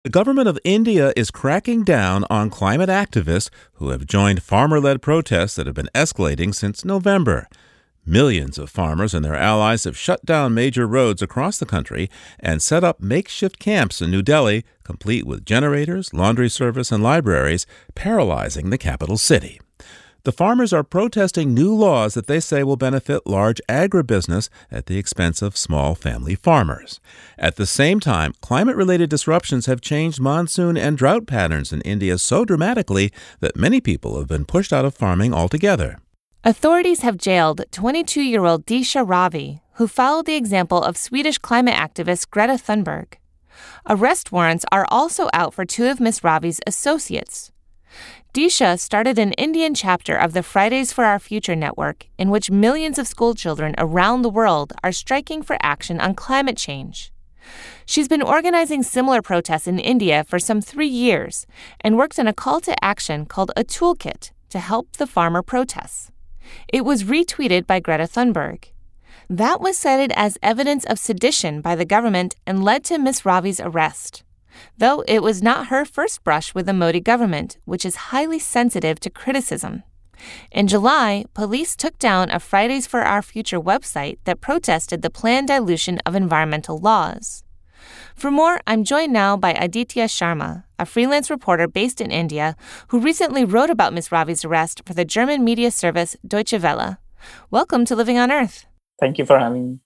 The government of India is cracking down on climate activists who have joined farmer-led protests that have been escalating since November. Millions of farmers and their allies have shut down major roads across the country and set up makeshift camps in New Delhi, complete with generators, laundry service, and libraries, paralyzing the capital city. The farmers are protesting new laws that they say will benefit large agribusiness at the expense of small family farmers. At the same time, climate-related disruptions have changed monsoon and drought patterns in India so dramatically that many people have been pushed out of farming altogether. Authorities have jailed 22-year-old Disha Ravi, who followed the example of Swedish climate activist Greta Thunberg. Arrest warrants are also out for two of Ms. Ravi's associates. Disha started an Indian chapter of the Fridays for Our Future network, in which millions of schoolchildren around the world are striking for action on climate change. She's been organizing similar protests in India for some 3 years and works on a call to action called a toolkit to help the farmer protests. It was retweeted by Greta Thunberg. That was cited as evidence of sedition by the government and led to Ms. Ravi's arrest. Though it was not her first brush with the Modi government, which is highly sensitive to criticism. In July, police took down a Fridays for Our Future website that protested the planned dilution of environmental laws. For more, I'm joined now by Aditya Sharma, a freelance reporter based in India who recently wrote about Ms. Ravi's arrest for the German media service Deutsche Welle. Welcome to Living on Earth. Thank you for having me.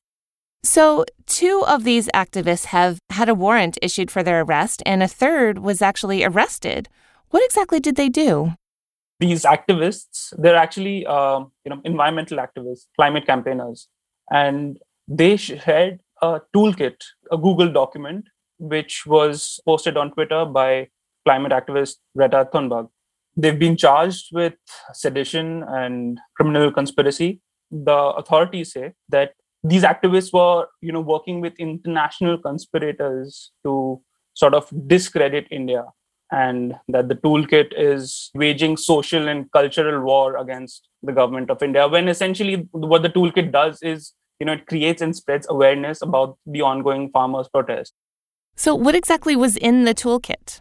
So, two of these activists have had a warrant issued for their arrest, and a third was actually arrested. What exactly did they do? These activists, they're actually environmental activists, climate campaigners, and they shared a toolkit, a Google document, which was posted on Twitter by climate activist Greta Thunberg. They've been charged with sedition and criminal conspiracy. The authorities say that these activists were, working with international conspirators to sort of discredit India, and that the toolkit is waging social and cultural war against the government of India, when essentially what the toolkit does is, it creates and spreads awareness about the ongoing farmers' protest. So what exactly was in the toolkit?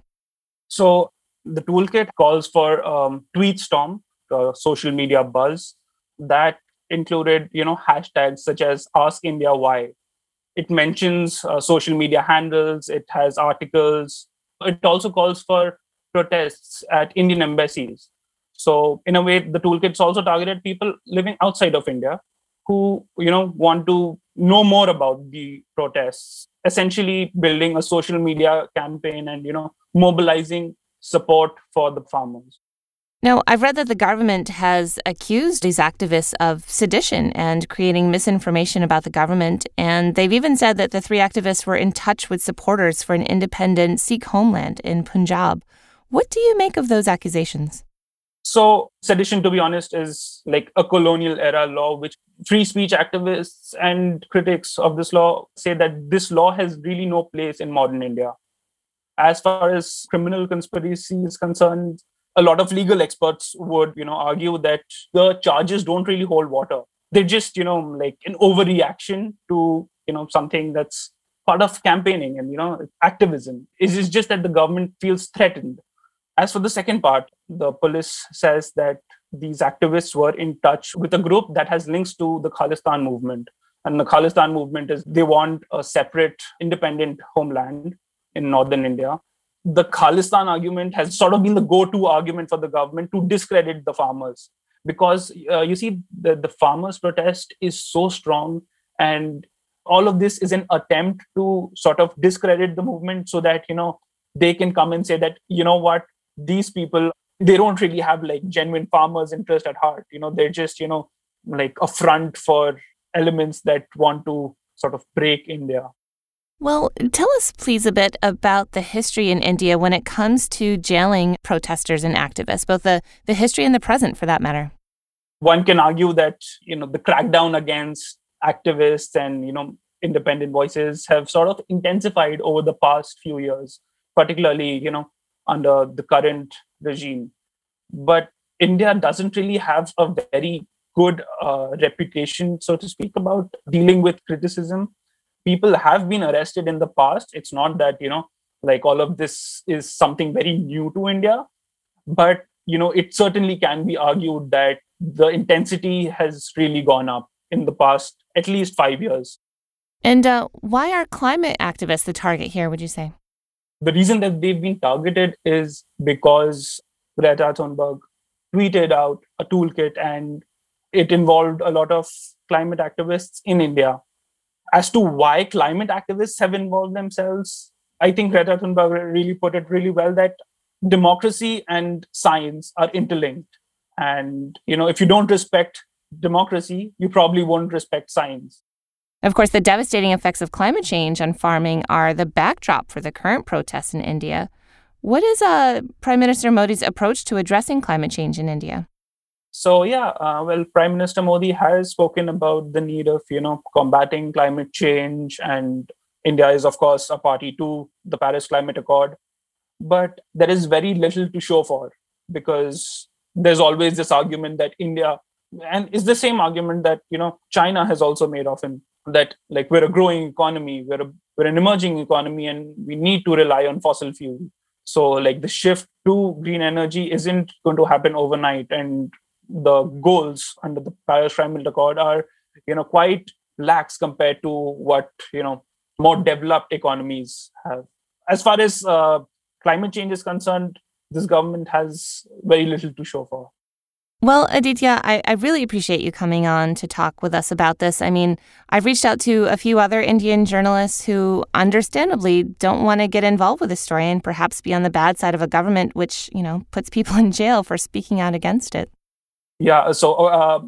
So the toolkit calls for tweet storm, social media buzz, that included, hashtags such as Ask India Why. It mentions social media handles, it has articles. It also calls for protests at Indian embassies. So in a way, the toolkit's also targeted people living outside of India who, want to know more about the protests, essentially building a social media campaign and, mobilizing support for the farmers. Now, I've read that the government has accused these activists of sedition and creating misinformation about the government, and they've even said that the three activists were in touch with supporters for an independent Sikh homeland in Punjab. What do you make of those accusations? So, sedition, to be honest, is like a colonial era law, which free speech activists and critics of this law say that this law has really no place in modern India. As far as criminal conspiracy is concerned, a lot of legal experts would, argue that the charges don't really hold water. They're just, like an overreaction to, something that's part of campaigning and, activism. It's just that the government feels threatened. As for the second part, the police says that these activists were in touch with a group that has links to the Khalistan movement. And the Khalistan movement is they want a separate, independent homeland in northern India. The Khalistan argument has sort of been the go-to argument for the government to discredit the farmers, because you see the farmers' protest is so strong, and all of this is an attempt to sort of discredit the movement so that they can come and say that what, these people, they don't really have like genuine farmers' interest at heart. They're just like a front for elements that want to sort of break India. Well, tell us, please, a bit about the history in India when it comes to jailing protesters and activists, both the history and the present, for that matter. One can argue that, the crackdown against activists and, independent voices have sort of intensified over the past few years, particularly, under the current regime. But India doesn't really have a very good reputation, so to speak, about dealing with criticism. People have been arrested in the past. It's not that, like all of this is something very new to India. But, it certainly can be argued that the intensity has really gone up in the past at least 5 years. And why are climate activists the target here, would you say? The reason that they've been targeted is because Greta Thunberg tweeted out a toolkit, and it involved a lot of climate activists in India. As to why climate activists have involved themselves, I think Greta Thunberg really put it really well, that democracy and science are interlinked. And, if you don't respect democracy, you probably won't respect science. Of course, the devastating effects of climate change on farming are the backdrop for the current protests in India. What is Prime Minister Modi's approach to addressing climate change in India? So, Prime Minister Modi has spoken about the need of, combating climate change. And India is, of course, a party to the Paris Climate Accord. But there is very little to show for, because there's always this argument that India, and it's the same argument that, China has also made often, that like we're a growing economy, we're an emerging economy, and we need to rely on fossil fuel. So like the shift to green energy isn't going to happen overnight. And the goals under the Paris Climate Accord are, quite lax compared to what, more developed economies have. As far as climate change is concerned, this government has very little to show for. Well, Aditya, I really appreciate you coming on to talk with us about this. I mean, I've reached out to a few other Indian journalists who understandably don't want to get involved with this story and perhaps be on the bad side of a government which, puts people in jail for speaking out against it. Yeah, so,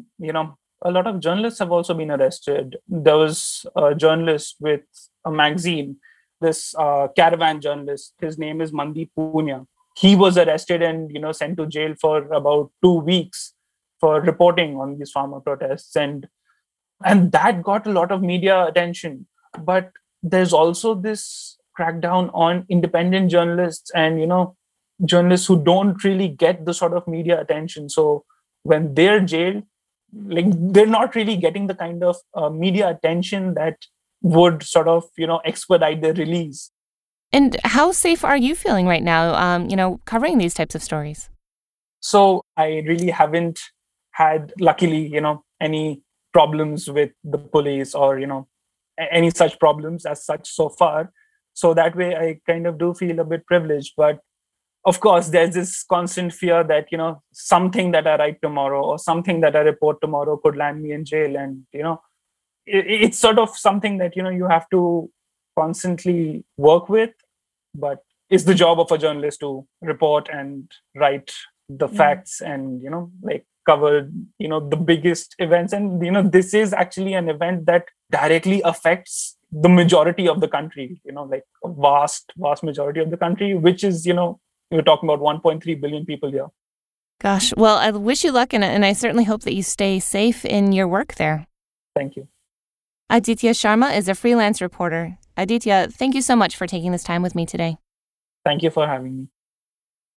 a lot of journalists have also been arrested. There was a journalist with a magazine, this caravan journalist. His name is Mandeep Punia. He was arrested and, sent to jail for about 2 weeks for reporting on these farmer protests. And that got a lot of media attention. But there's also this crackdown on independent journalists and, journalists who don't really get the sort of media attention. So when they're jailed, like they're not really getting the kind of media attention that would sort of, expedite their release. And how safe are you feeling right now, covering these types of stories? So I really haven't had, luckily, any problems with the police or, any such problems as such so far. So that way I kind of do feel a bit privileged. But of course, there's this constant fear that, something that I write tomorrow or something that I report tomorrow could land me in jail. And, it's sort of something that, you have to constantly work with, but it's the job of a journalist to report and write the facts and, cover, the biggest events. And, this is actually an event that directly affects the majority of the country, like a vast majority of the country, which is, we're talking about 1.3 billion people here. Gosh, well, I wish you luck, and I certainly hope that you stay safe in your work there. Thank you. Aditya Sharma is a freelance reporter. Aditya, thank you so much for taking this time with me today. Thank you for having me.